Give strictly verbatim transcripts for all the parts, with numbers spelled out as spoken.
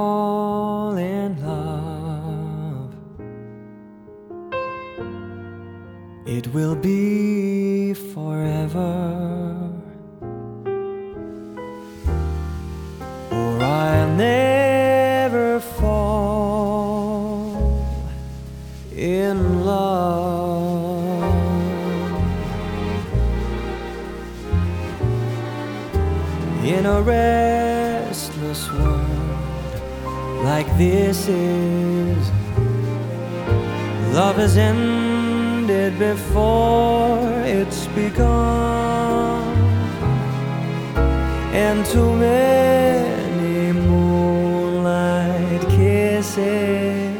fall in love, it will be forever, or I'll never fall in love. In a restless world like this is, love has ended before it's begun, and too many moonlight kisses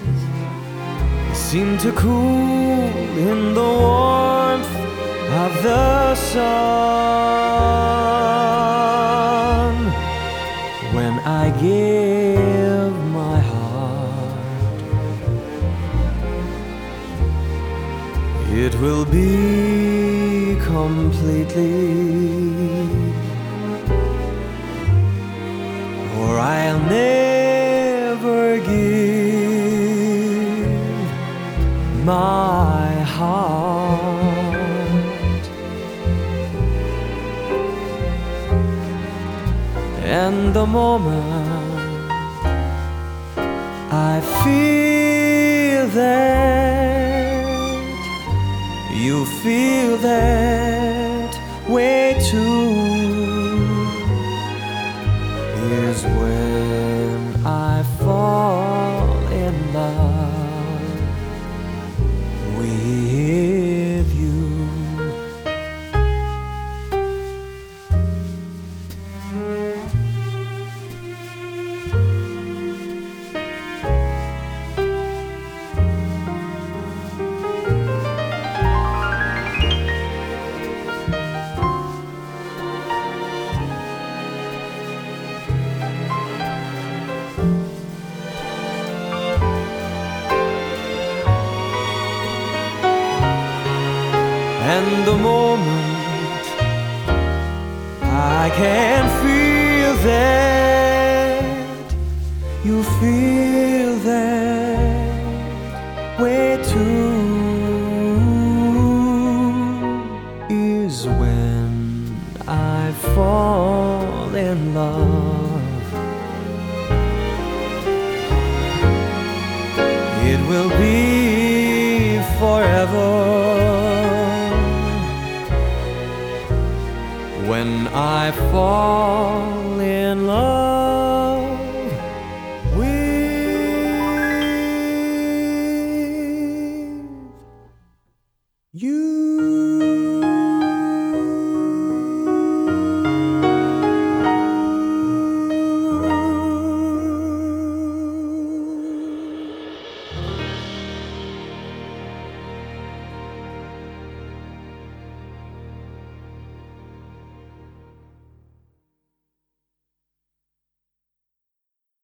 seem to cool in the warmth of the sun. When I give my heart, it will be completely, or I'll never give my heart. And the moment I feel that you feel that way too is when I fall in love with you. And the moment I can feel that you feel that way too is when I fall in love. It will be forever when I fall in love.